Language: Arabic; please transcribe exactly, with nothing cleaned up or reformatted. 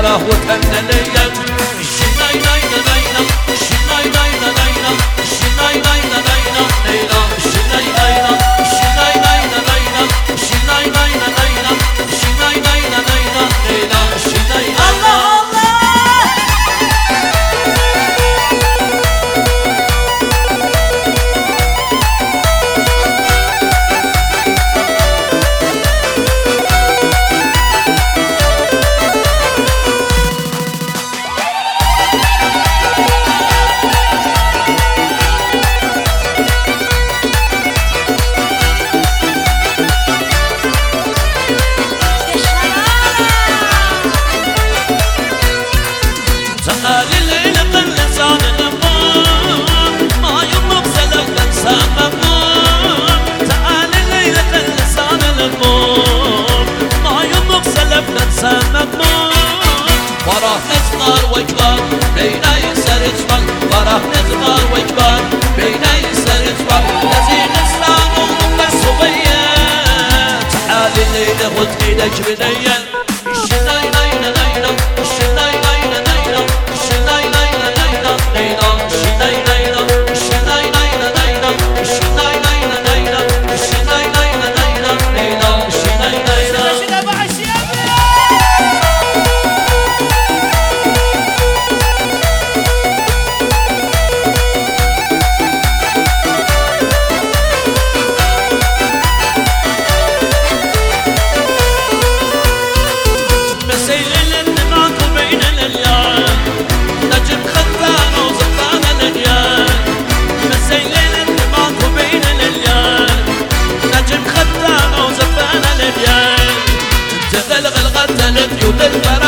فرح وتهنى ليا شناي ناينا ناينا شناي ناينا ناينا شناي ناينا ناينا ليلا شناي ناينا شناي ناينا ناينا شناي ناينا ناينا شناي ناينا ناينا ليلا شناي ناينا فرح نصغر وكبر بين يسر جبل فرح نصغر وكبر بين يسر جبل لازم نسلم ونضم الصبية تعالي الليلة خذ ايدك بديا الشناي ناينا ناينا الشناي ناينا ناينا الشناي ناينا ناينا ناينا الشناي ناينا الشناي ناينا ناينا الشناي ناينا ناينا الشناي ناينا ناينا ناينا الشناي ناينا تغلغل غتلت يوم الفرح